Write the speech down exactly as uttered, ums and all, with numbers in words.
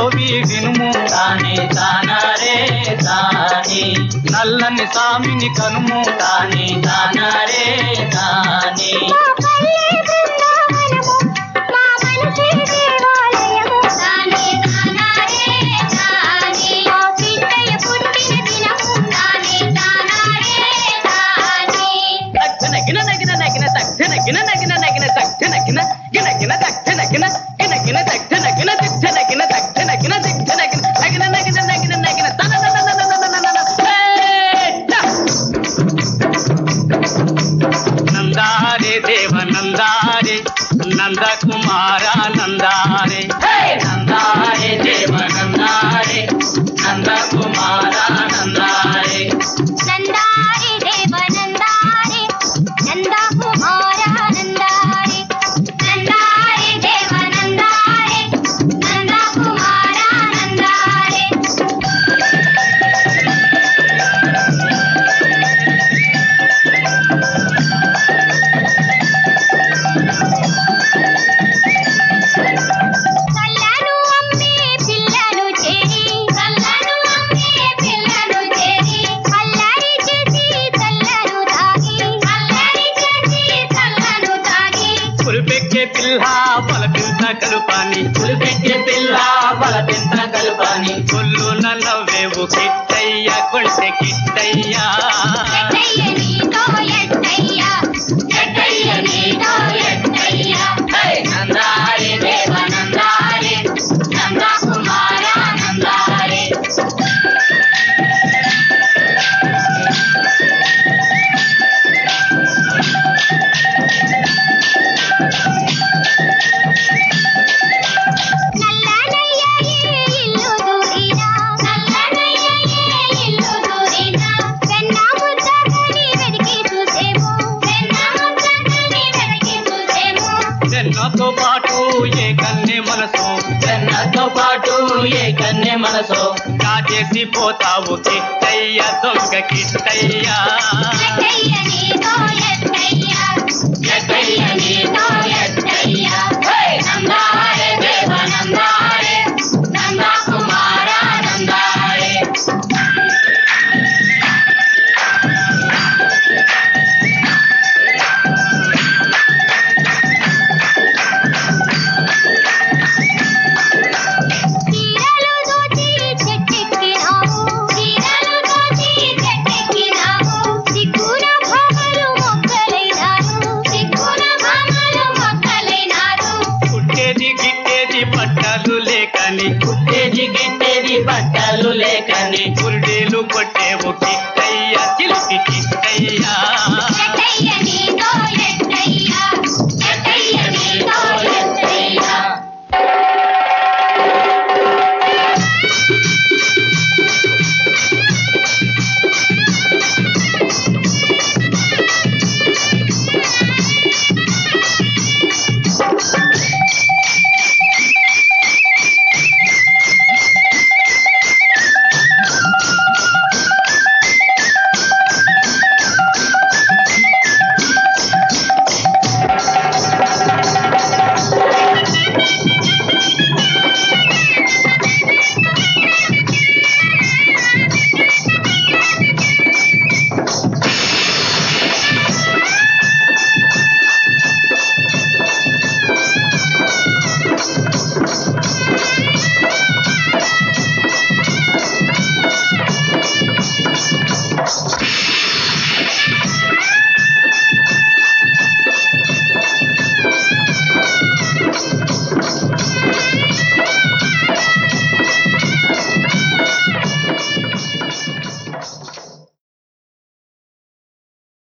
గోవి వినుము తానే తానారే తానే నల్లని సామిని కనుము తానే తానారే తానే నందారే దేవ నందారే నంద కుమార నందారే నందారే దేవ నందారే నంద కుమార నందారే నందారే దేవ నందారే నంద కుమార నందారే నందారే దేవ నందారే నంద కుమార నందారే కళ్ళను అమ్మే పిల్లలు చేరి కళ్ళను అమ్మే పిల్లలు చేరి అల్లరి చేసి చల్లను తాగి అల్లరి చేసి చల్లను తాగి పులిపెక్కే పిల్ల పలపింత కలుపాని పులిపెక్కే పిల్ల బలపింత కలుపాని కొల్లు నవ్వేవు కిట్టయ్య కొంటె కిట్టయ్య ఎట్టయ్య నీతో ఎట్టయ్య ఎట్టయ్య నీతో ఎట్టయ్య నందారే దేవ నందారే నంద కుమార నందారే నల్లనయ్య ఇల్లు దూరినా నల్లనయ్య ఇల్లు దూరినా వెన్న ముద్దకని వెతికి చూసేము వెన్న ముద్దకని వెతికి చూసేము వెన్నతో పాటు ఏ కన్నె మనసు వెన్నతో పాటు ఏ కన్య మనసో కాజేసి పోతావు కిట్టయ్య దొంగ కిట్టయ్య ఎట్టయ్య నీతో ఎట్టయ్య ఎట్టయ్య నీతో ఎట్టయ్య నందారే దేవ నందారే నంద కుమార నందారే చీరలు దోచి చెట్టెక్కినావు చీరలు దోచి చెట్టెక్కినావు సిగ్గున భామలు మొక్కలైనారు సిగ్గున భామలు మొక్కలైనారు పుట్టేది గిట్టేది పట్టాలు లేకని పుట్టేది గిట్టేది బట్టలు లేకని గురిడీలు కొట్టేవు కిట్ట